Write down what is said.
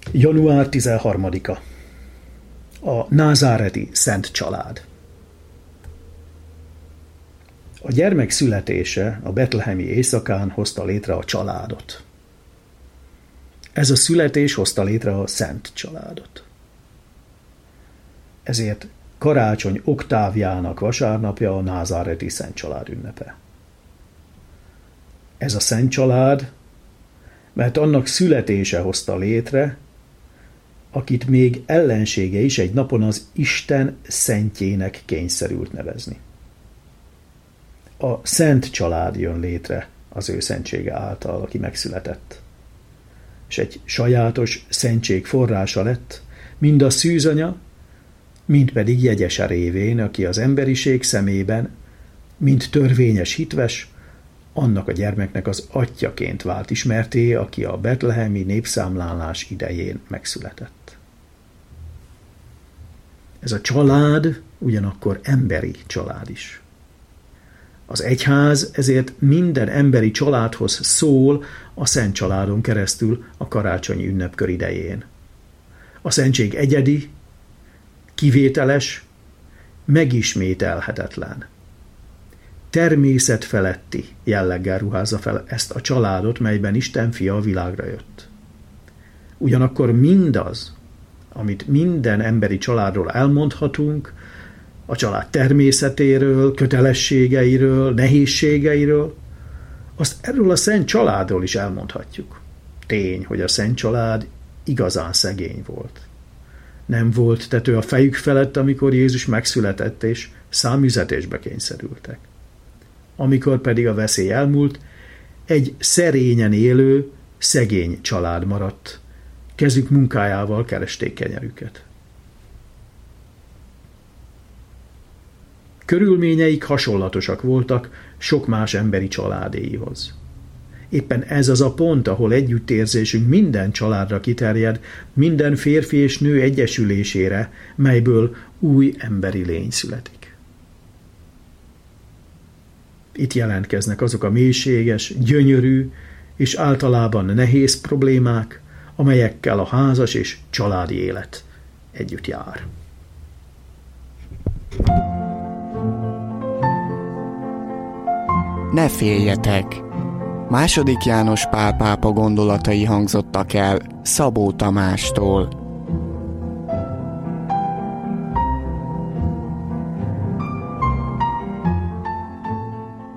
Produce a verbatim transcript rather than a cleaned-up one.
január tizenharmadika. A názáreti Szent Család. A gyermek születése a betlehemi éjszakán hozta létre a családot. Ez a születés hozta létre a Szent Családot. Ezért karácsony oktávjának vasárnapja a názáreti Szent Család ünnepe. Ez a Szent Család, mert annak születése hozta létre, akit még ellensége is egy napon az Isten szentjének kényszerült nevezni. A Szent Család jön létre az ő szentsége által, aki megszületett. És egy sajátos szentség forrása lett, mind a szűzanya, mind pedig jegyese révén, aki az emberiség szemében, mind törvényes hitves, annak a gyermeknek az atyjaként vált ismerté, aki a betlehemi népszámlálás idején megszületett. Ez a család ugyanakkor emberi család is. Az egyház ezért minden emberi családhoz szól a Szent Családon keresztül a karácsonyi ünnepkör idején. A szentség egyedi, kivételes, megismételhetetlen. Természetfeletti jelleggel ruházza fel ezt a családot, melyben Isten fia a világra jött. Ugyanakkor mindaz, amit minden emberi családról elmondhatunk, a család természetéről, kötelességeiről, nehézségeiről, azt erről a Szent Családról is elmondhatjuk. Tény, hogy a Szent Család igazán szegény volt. Nem volt tető a fejük felett, amikor Jézus megszületett, és számüzetésbe kényszerültek. Amikor pedig a veszély elmúlt, egy szerényen élő, szegény család maradt. Kezük munkájával keresték kenyerüket. Körülményeik hasonlatosak voltak sok más emberi családéihoz. Éppen ez az a pont, ahol együttérzésünk minden családra kiterjed, minden férfi és nő egyesülésére, melyből új emberi lény születik. Itt jelentkeznek azok a mélységes, gyönyörű és általában nehéz problémák, amelyekkel a házas és családi élet együtt jár. Ne féljetek! Második János Pál pápa gondolatai hangzottak el Szabó Tamástól.